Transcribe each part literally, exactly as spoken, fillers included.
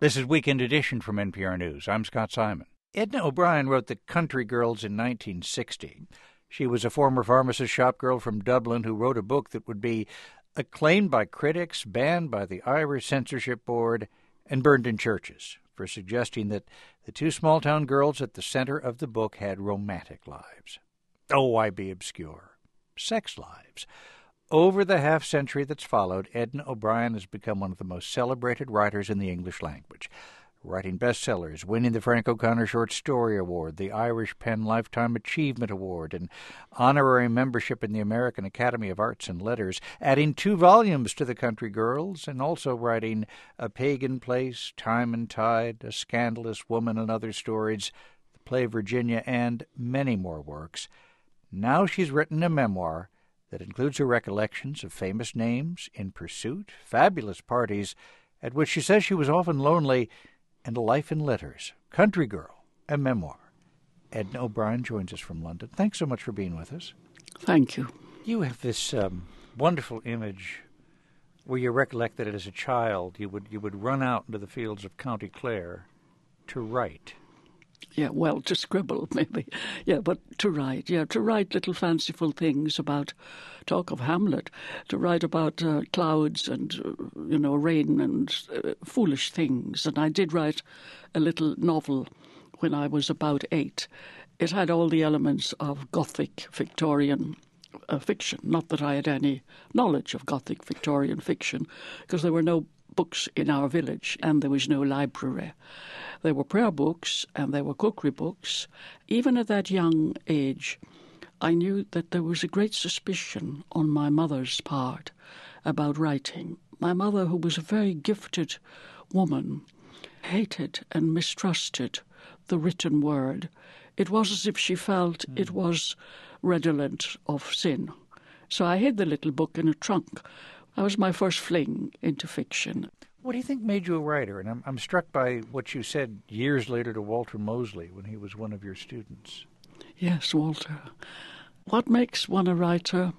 This is Weekend Edition from N P R News. I'm Scott Simon. Edna O'Brien wrote The Country Girls in nineteen sixty. She was a former pharmacist shop girl from Dublin who wrote a book that would be acclaimed by critics, banned by the Irish Censorship Board, and burned in churches for suggesting that the two small-town girls at the center of the book had romantic lives. Oh, why be obscure? Sex lives. Over the half-century that's followed, Edna O'Brien has become one of the most celebrated writers in the English language, writing bestsellers, winning the Frank O'Connor Short Story Award, the Irish Pen Lifetime Achievement Award, and honorary membership in the American Academy of Arts and Letters, adding two volumes to The Country Girls, and also writing A Pagan Place, Time and Tide, A Scandalous Woman and Other Stories, the play Virginia, and many more works. Now she's written a memoir that includes her recollections of famous names, In Pursuit, fabulous parties, at which she says she was often lonely, and a life in letters. Country Girl, a memoir. Edna O'Brien joins us from London. Thanks so much for being with us. Thank you. You have this um, wonderful image where you recollect that as a child you would you would run out into the fields of County Clare to write. Yeah, well, to scribble, maybe. Yeah, but to write, yeah, to write little fanciful things about, talk of Hamlet, to write about uh, clouds and, uh, you know, rain and uh, foolish things. And I did write a little novel when I was about eight. It had all the elements of Gothic Victorian uh, fiction. Not that I had any knowledge of Gothic Victorian fiction, because there were no books in our village and there was no library. There were prayer books and there were cookery books. Even at that young age, I knew that there was a great suspicion on my mother's part about writing. My mother, who was a very gifted woman, hated and mistrusted the written word. It was as if she felt mm. it was redolent of sin. So I hid the little book in a trunk. That was my first fling into fiction. What do you think made you a writer? And I'm, I'm struck by what you said years later to Walter Mosley when he was one of your students. Yes, Walter. What makes one a writer?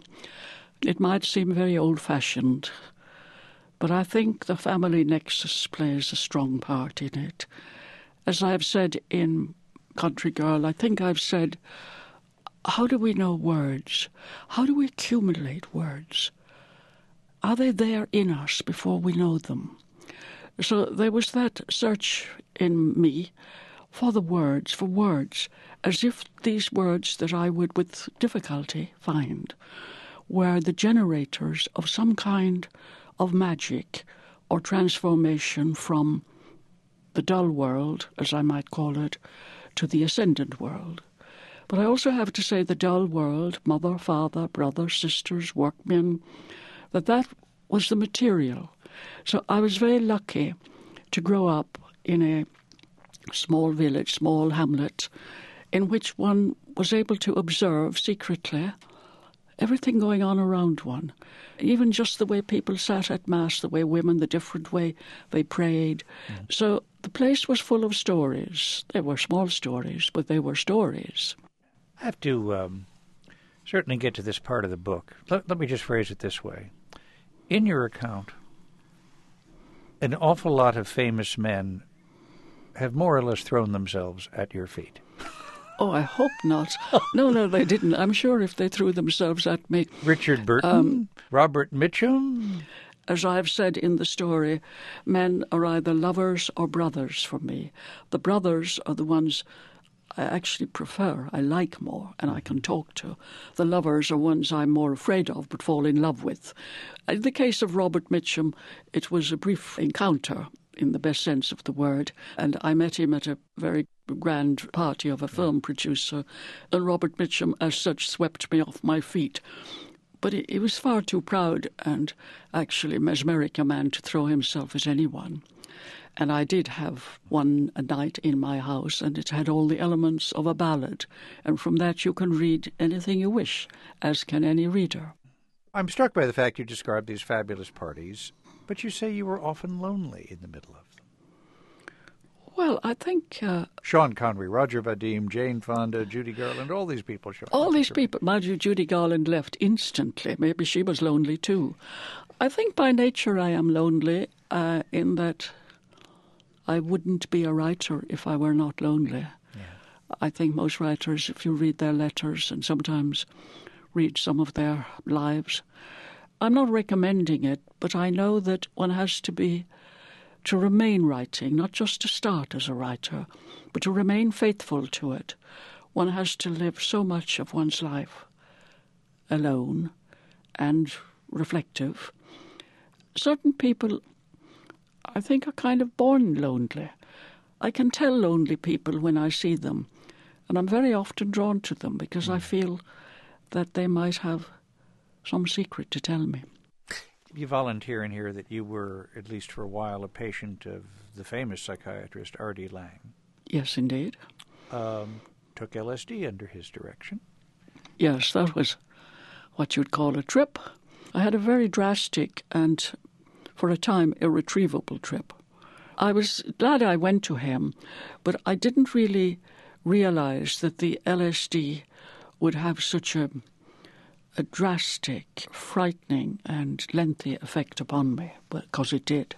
It might seem very old-fashioned, but I think the family nexus plays a strong part in it. As I've said in Country Girl, I think I've said, how do we know words? How do we accumulate words? Are they there in us before we know them? So there was that search in me for the words, for words, as if these words that I would with difficulty find were the generators of some kind of magic or transformation from the dull world, as I might call it, to the ascendant world. But I also have to say the dull world, mother, father, brothers, sisters, workmen, that that was the material. So I was very lucky to grow up in a small village, small hamlet, in which one was able to observe secretly everything going on around one. Even just the way people sat at Mass, the way women, the different way they prayed. Mm. So the place was full of stories. They were small stories, but they were stories. I have to um, certainly get to this part of the book. Let, let me just phrase it this way. In your account, an awful lot of famous men have more or less thrown themselves at your feet. Oh, I hope not. No, no, they didn't. I'm sure if they threw themselves at me... Richard Burton, um, Robert Mitchum. As I've said in the story, men are either lovers or brothers for me. The brothers are the ones I actually prefer, I like more, and I can talk to. The lovers are ones I'm more afraid of but fall in love with. In the case of Robert Mitchum, it was a brief encounter in the best sense of the word, and I met him at a very grand party of a film producer, and Robert Mitchum as such swept me off my feet. But he, he was far too proud and actually mesmeric a man to throw himself at anyone. And I did have one a night in my house, and it had all the elements of a ballad. And from that you can read anything you wish, as can any reader. I'm struck by the fact you describe these fabulous parties, but you say you were often lonely in the middle of them. Well, I think... Uh, Sean Connery, Roger Vadim, Jane Fonda, Judy Garland, all these people. Sean all these people. Mind you, Judy Garland left instantly. Maybe she was lonely too. I think by nature I am lonely uh, in that... I wouldn't be a writer if I were not lonely. Yeah. I think most writers, if you read their letters and sometimes read some of their lives, I'm not recommending it, but I know that one has to be, to remain writing, not just to start as a writer, but to remain faithful to it. One has to live so much of one's life alone and reflective. Certain people, I think, are kind of born lonely. I can tell lonely people when I see them, and I'm very often drawn to them because mm. I feel that they might have some secret to tell me. You volunteer in here that you were, at least for a while, a patient of the famous psychiatrist Artie Lang. Yes, indeed. Um, took L S D under his direction. Yes, that was what you'd call a trip. I had a very drastic and, for a time, irretrievable trip. I was glad I went to him, but I didn't really realize that the L S D would have such a, a drastic, frightening and lengthy effect upon me, because it did.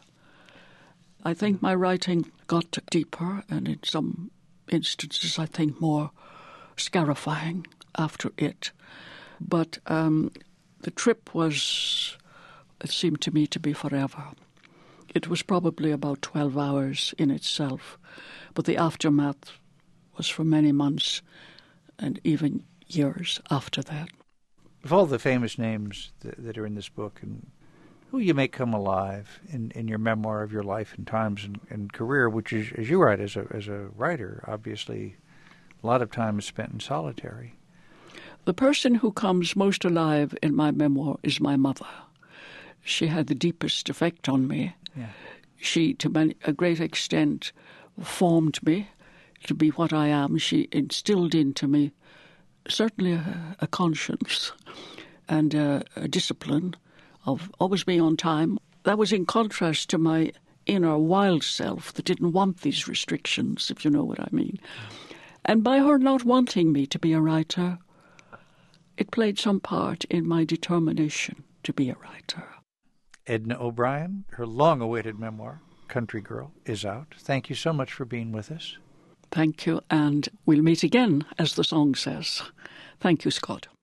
I think my writing got deeper and in some instances I think more scarifying after it. But um, the trip was, it seemed to me to be forever. It was probably about twelve hours in itself, but the aftermath was for many months and even years after that. Of all the famous names that, that are in this book and who you make come alive in, in your memoir of your life and times and, and career, which is, as you write, as a as a writer, obviously a lot of time is spent in solitary. The person who comes most alive in my memoir is my mother. She had the deepest effect on me. Yeah. She, to many, a great extent, formed me to be what I am. She instilled into me certainly a, a conscience and a, a discipline of always being on time. That was in contrast to my inner wild self that didn't want these restrictions, if you know what I mean. And by her not wanting me to be a writer, it played some part in my determination to be a writer. Edna O'Brien, her long-awaited memoir, Country Girl, is out. Thank you so much for being with us. Thank you, and we'll meet again, as the song says. Thank you, Scott.